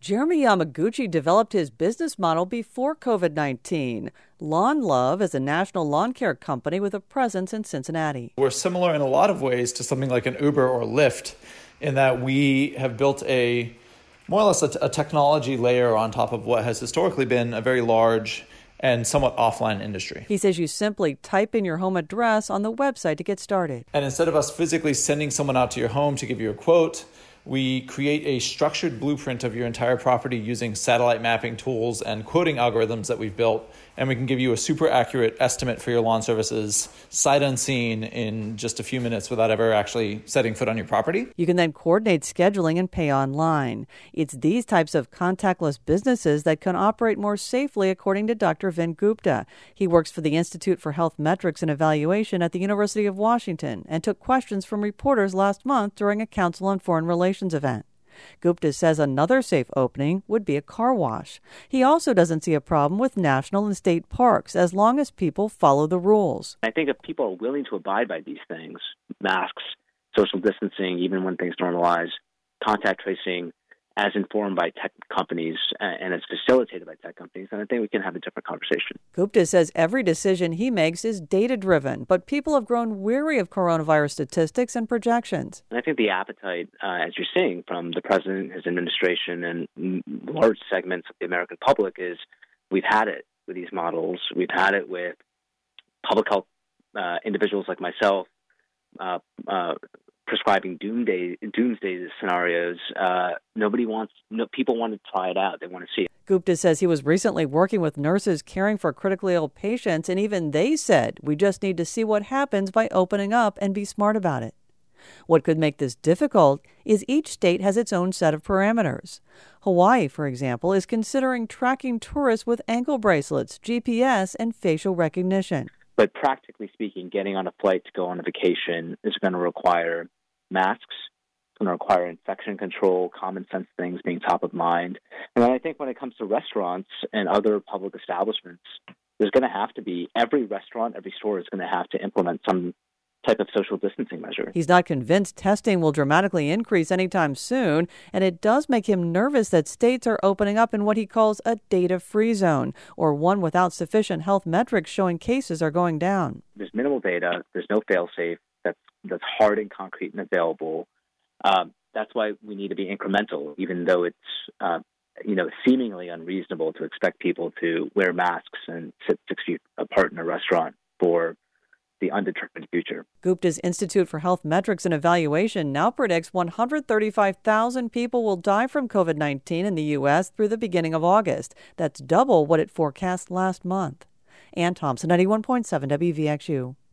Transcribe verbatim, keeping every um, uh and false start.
Jeremy Yamaguchi developed his business model before COVID nineteen. Lawn Love is a national lawn care company with a presence in Cincinnati. We're similar in a lot of ways to something like an Uber or Lyft in that we have built a more or less a, a technology layer on top of what has historically been a very large and somewhat offline industry. He says you simply type in your home address on the website to get started. And instead of us physically sending someone out to your home to give you a quote, we create a structured blueprint of your entire property using satellite mapping tools and quoting algorithms that we've built. And we can give you a super accurate estimate for your lawn services, sight unseen, in just a few minutes without ever actually setting foot on your property. You can then coordinate scheduling and pay online. It's these types of contactless businesses that can operate more safely, according to Doctor Vin Gupta. He works for the Institute for Health Metrics and Evaluation at the University of Washington and took questions from reporters last month during a Council on Foreign Relations event. Gupta says another safe opening would be a car wash. He also doesn't see a problem with national and state parks as long as people follow the rules. I think if people are willing to abide by these things, masks, social distancing, even when things normalize, contact tracing, as informed by tech companies and as facilitated by tech companies, then I think we can have a different conversation. Gupta says every decision he makes is data-driven, but people have grown weary of coronavirus statistics and projections. And I think the appetite, uh, as you're seeing from the president, his administration, and large segments of the American public is we've had it with these models. We've had it with public health uh, individuals like myself, uh, uh, prescribing doomsday, doomsday scenarios. Uh, nobody wants, no, people want to try it out. They want to see it. Gupta says he was recently working with nurses caring for critically ill patients, and even they said, we just need to see what happens by opening up and be smart about it. What could make this difficult is each state has its own set of parameters. Hawaii, for example, is considering tracking tourists with ankle bracelets, G P S, and facial recognition. But practically speaking, getting on a flight to go on a vacation is going to require masks, it's going to require infection control, common sense things being top of mind. And then I think when it comes to restaurants and other public establishments, there's going to have to be, every restaurant, every store is going to have to implement some type of social distancing measure. He's not convinced testing will dramatically increase anytime soon, and it does make him nervous that states are opening up in what he calls a data-free zone, or one without sufficient health metrics showing cases are going down. There's minimal data, there's no fail-safe, that's, that's hard and concrete and available. Um, that's why we need to be incremental, even though it's uh, you know, seemingly unreasonable to expect people to wear masks and sit six feet apart in a restaurant for the undetermined future. Gupta's Institute for Health Metrics and Evaluation now predicts one hundred thirty-five thousand people will die from COVID nineteen in the U S through the beginning of August. That's double what it forecast last month. Ann Thompson, ninety-one point seven W V X U.